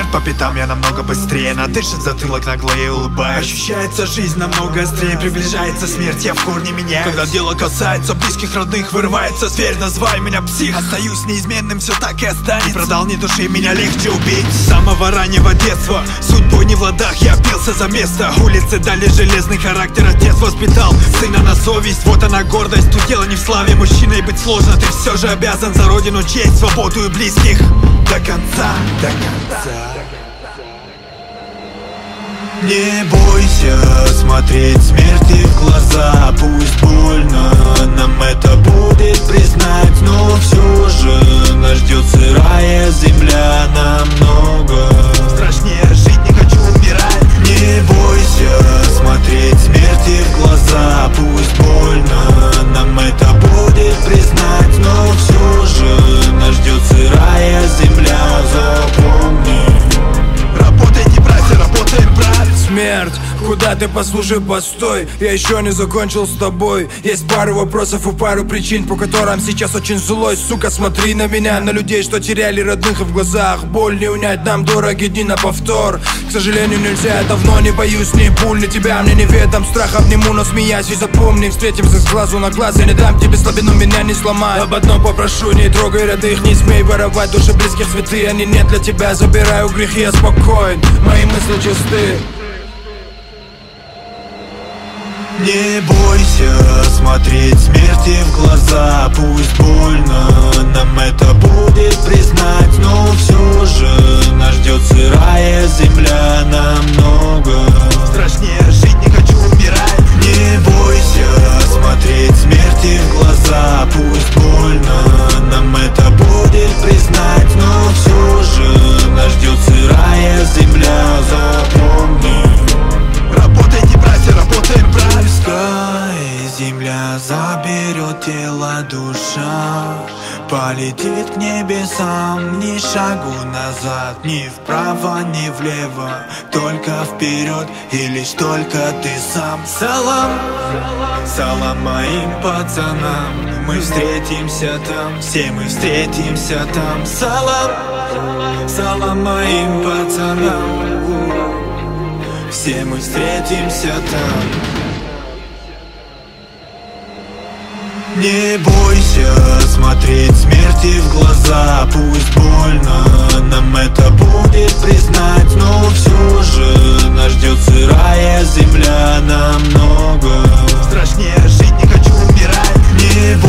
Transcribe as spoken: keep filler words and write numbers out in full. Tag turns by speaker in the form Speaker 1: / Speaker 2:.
Speaker 1: По пятам я намного быстрее, надышит затылок нагло и улыбаюсь. Ощущается жизнь намного острее, приближается смерть, я в корне меняюсь. Когда дело касается близких, родных, вырывается зверь, назвай меня псих. Остаюсь неизменным, все так и останется. Не продал ни души, меня легче убить. С самого раннего детства судьбой не в ладах, я бился за место. Улицы дали железный характер, отец воспитал сына на совесть. Вот она гордость, тут дело не в славе. Мужчиной быть сложно, ты все же обязан за родину, честь, свободу и близких. До конца, до конца. Не бойся смотреть смерти в глаза. Пусть больно, нам это будет признать, но все же нас ждет сырая земля. Намного страшнее жить, не хочу умирать. Не бойся смотреть смерти в глаза. Пусть больно, нам это будет признать, но все же нас ждет сырая земля. Запомни, работайте, братья, работаем, брат.
Speaker 2: Смерть, куда ты, послушай, постой. Я еще не закончил с тобой. Есть пару вопросов и пару причин, по которым сейчас очень злой. Сука, смотри на меня, на людей, что теряли родных, и в глазах боль не унять нам дороги дни на повтор. К сожалению, нельзя, я давно не боюсь ни пуль, ни тебя, мне неведом. Страх обниму, но смеясь, и запомни, встретимся с глазу на глаз. Я не дам тебе слабину, меня не сломай. Об одном попрошу, не трогай родных, не смей воровать души близких, цветы, они не для тебя. Забираю грехи, я спокоен, мои мысли чисты.
Speaker 1: Не бойся смотреть смерти в глаза. Пусть больно, нам это будет признать, но все же нас ждет сырая земля. Намного страшнее жить, не хочу умирать. Не бойся смотреть смерти в глаза. Пусть больно, нам это будет признать, но все же нас ждет сырая земля. Запомни, работайте, братья, работаем, брат. Пускай земля заберет тело, душа полетит к небесам. Ни шагу назад, ни вправо, ни влево, только вперед, и лишь только ты сам. Салам, салам моим пацанам, мы встретимся там, все мы встретимся там. Салам, салам моим пацанам, все мы встретимся там. Не бойся смотреть смерти в глаза. Пусть больно, нам это будет признать, но все же нас ждет сырая земля. Намного страшнее жить, не хочу умирать. Не